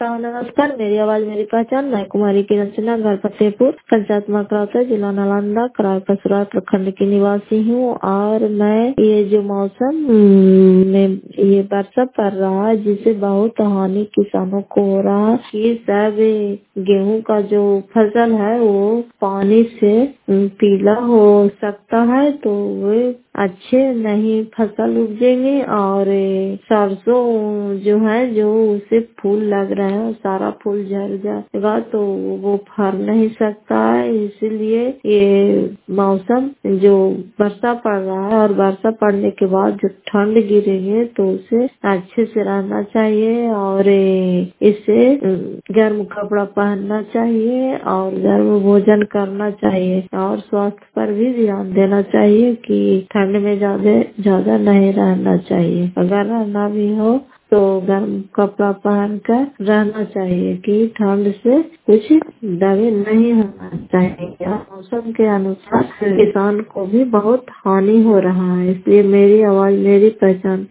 श्रोताओं नमस्कार। मेरी आवाज मेरी पहचान, मैं कुमारी की रचना, घर फतेहपुर, पंचायत मकरौता, जिला नालंदा, करार कसुरा प्रखंड की निवासी हूँ। और मैं ये जो मौसम में ये वर्षा पड़ रहा है जिससे बहुत हानि किसानों को हो रहा है। ये सब गेहूं का जो फसल है वो पानी से पीला हो सकता है, तो वे अच्छे नहीं फसल उपजेंगे। और सरसों जो है जो उसे फूल लग रहे हैं सारा फूल झड़ जाएगा, तो वो फल नहीं सकता है। इसीलिए ये मौसम जो वर्षा पड़ रहा है और वर्षा पड़ने के बाद जो ठंड गिरेगी तो उसे अच्छे से रहना चाहिए और इसे गर्म कपड़ा पहनना चाहिए और गर्म भोजन करना चाहिए और स्वास्थ्य पर भी ध्यान देना चाहिए कि ठंड में ज्यादा नहीं रहना चाहिए। अगर रहना भी हो तो गर्म कपड़ा पहन कर रहना चाहिए कि ठंड से कुछ दबे नहीं होना चाहिए। मौसम के अनुसार किसान को भी बहुत हानि हो रहा है। इसलिए मेरी आवाज मेरी पहचान